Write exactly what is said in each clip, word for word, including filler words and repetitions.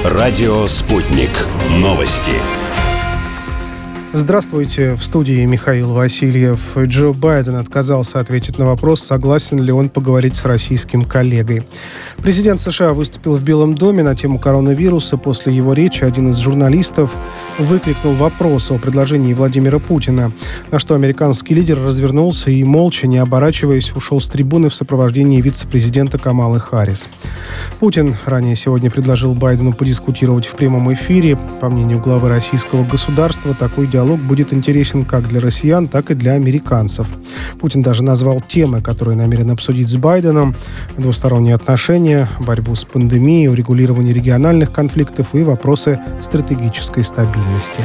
Радио «Спутник». Новости. Здравствуйте, в студии Михаил Васильев. Джо Байден отказался ответить на вопрос, согласен ли он поговорить с российским коллегой. Президент США выступил в Белом доме на тему коронавируса. После его речи один из журналистов выкрикнул вопрос о предложении Владимира Путина, на что американский лидер развернулся и, молча, не оборачиваясь, ушел с трибуны в сопровождении вице-президента Камалы Харрис. Путин ранее сегодня предложил Байдену подискутировать в прямом эфире. По мнению главы российского государства, такой диалог Диалог будет интересен как для россиян, так и для американцев. Путин даже назвал темы, которые намерен обсудить с Байденом: двусторонние отношения, борьбу с пандемией, урегулирование региональных конфликтов и вопросы стратегической стабильности.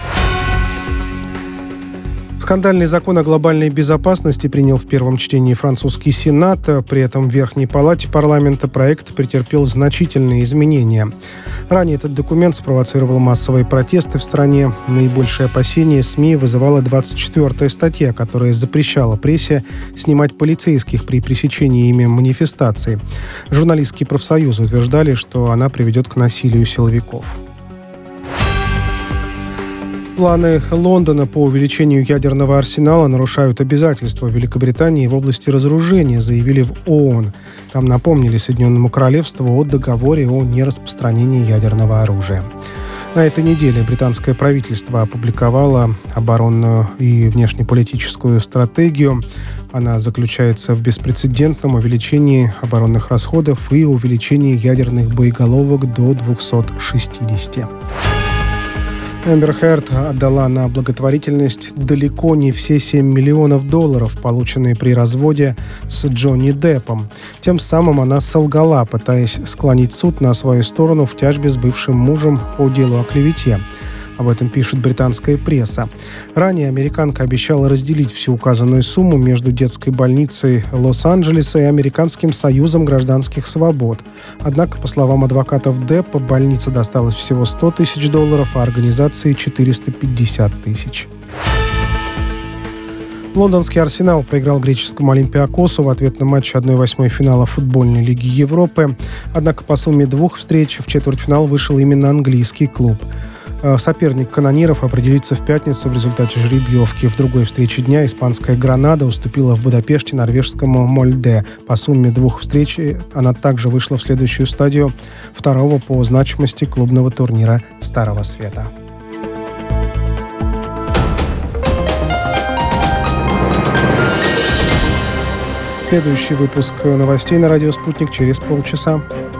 Скандальный закон о глобальной безопасности принял в первом чтении французский Сенат. При этом в Верхней палате парламента проект претерпел значительные изменения. Ранее этот документ спровоцировал массовые протесты в стране. Наибольшее опасение СМИ вызывала двадцать четвёртая статья, которая запрещала прессе снимать полицейских при пресечении ими манифестаций. Журналистские профсоюзы утверждали, что она приведет к насилию силовиков. Планы Лондона по увеличению ядерного арсенала нарушают обязательства Великобритании в области разоружения, заявили в ООН. Там напомнили Соединенному Королевству о договоре о нераспространении ядерного оружия. На этой неделе британское правительство опубликовало оборонную и внешнеполитическую стратегию. Она заключается в беспрецедентном увеличении оборонных расходов и увеличении ядерных боеголовок до двухсот шестидесяти. Эмбер Хёрд отдала на благотворительность далеко не все семь миллионов долларов, полученные при разводе с Джонни Деппом. Тем самым она солгала, пытаясь склонить суд на свою сторону в тяжбе с бывшим мужем по делу о клевете. Об этом пишет британская пресса. Ранее американка обещала разделить всю указанную сумму между детской больницей Лос-Анджелеса и Американским союзом гражданских свобод. Однако, по словам адвокатов Деппа, больнице досталось всего сто тысяч долларов, а организации четыреста пятьдесят тысяч. Лондонский «Арсенал» проиграл греческому «Олимпиакосу» в ответном матче одной восьмой финала футбольной лиги Европы. Однако по сумме двух встреч в четвертьфинал вышел именно английский клуб. Соперник канониров определится в пятницу в результате жеребьевки. В другой встрече дня испанская «Гранада» уступила в Будапеште норвежскому «Мольде». По сумме двух встреч она также вышла в следующую стадию второго по значимости клубного турнира Старого Света. Следующий выпуск новостей на радио «Спутник» через полчаса.